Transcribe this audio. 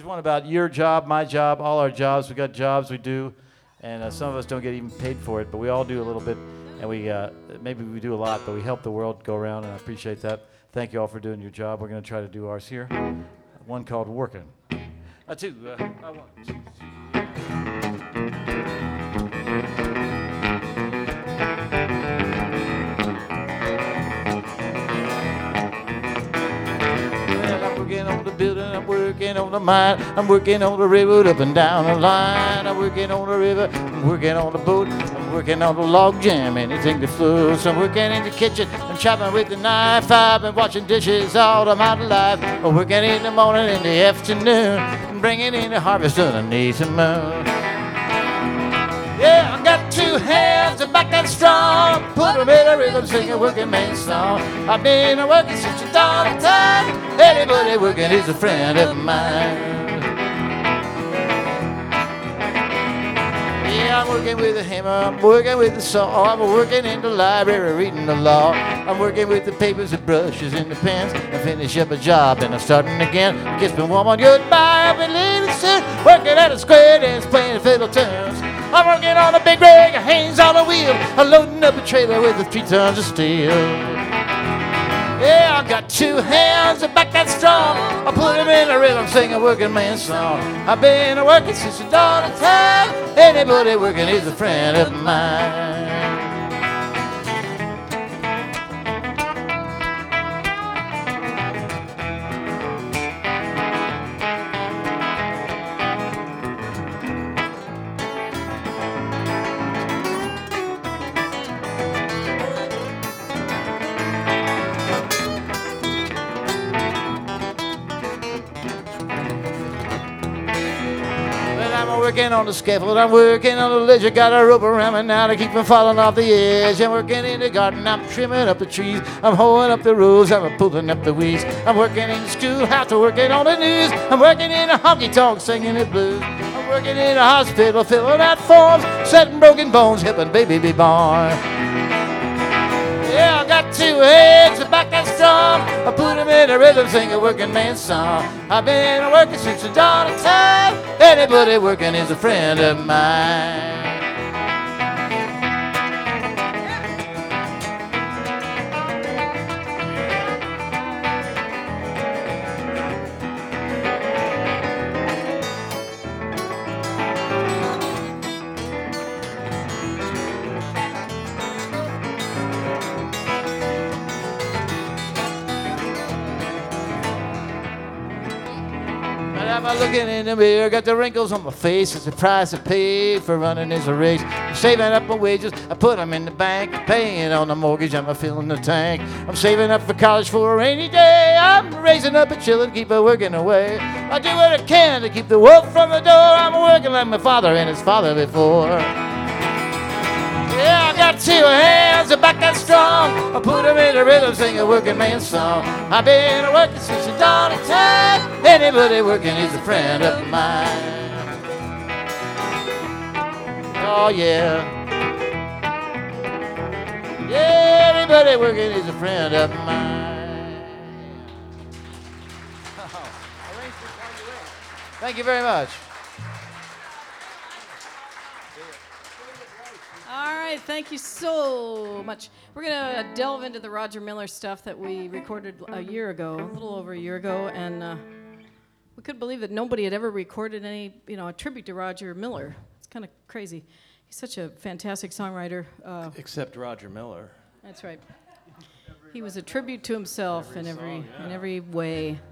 There's one about your job, my job, all our jobs. We got jobs we do, and some of us don't get even paid for it, but we all do a little bit, and we maybe we do a lot, but we help the world go around, and I appreciate that. Thank you all for doing your job. We're going to try to do ours here. One called Working. Two. One, two, on the building, I'm working on the mine, I'm working on the railroad up and down the line, I'm working on the river, I'm working on the boat, I'm working on the log jam, anything that floats, I'm working in the kitchen, I'm chopping with the knife, I've been washing dishes all of my life, I'm working in the morning, in the afternoon, I'm bringing in the harvest underneath the moon. Yeah, I got two hands, a back that's strong. Put them in a rhythm, sing a working man's song. I've been working since the dawn of time. Anybody working is a friend of mine. Yeah, I'm working with a hammer, I'm working with a saw. I'm working in the library reading the law. I'm working with the papers, the brushes, and the pens. I finish up a job and I'm starting again. Kiss me woman goodbye, I'll be leaving soon. Working at a square dance, playing fiddle tunes. I'm working on a big rig, hands on a wheel. I'm loading up a trailer with 3 tons of steel. Yeah, I got two hands, a back that's strong. I put them in a rhythm, sing a working man's song. I've been working since the dawn of time. Anybody working is a friend of mine. I'm working on the scaffold, I'm working on the ledge. I got a rope around me now to keep from falling off the edge. I'm working in the garden, I'm trimming up the trees. I'm hoeing up the rows, I'm pulling up the weeds. I'm working in the schoolhouse, I'm working on the news. I'm working in a honky-tonk, singing the blues. I'm working in a hospital, filling out forms, setting broken bones, helping baby be born. Yeah, I got two heads, a back that's strong. I put them in a rhythm, sing a working man's song. I've been working since the dawn of time. Anybody working is a friend of mine. I'm looking in the mirror, got the wrinkles on my face. It's the price I paid for running this race. I'm saving up my wages, I put them in the bank. Paying on the mortgage, I'm filling the tank. I'm saving up for college for a rainy day. I'm raising up a children, keep working away. I do what I can to keep the wolf from the door. I'm working like my father and his father before. Yeah, I got two hands, a back that's strong. I put them in a rhythm, sing a working man's song. I've been working since the dawn of time. Anybody working is a friend of mine. Oh, yeah. Yeah, anybody working is a friend of mine. Thank you very much. All right, thank you so much. We're going to delve into the Roger Miller stuff that we recorded a year ago, a little over a year ago, and we couldn't believe that nobody had ever recorded any, a tribute to Roger Miller. It's kind of crazy. He's such a fantastic songwriter. Except Roger Miller. That's right. He was a tribute to himself in every way.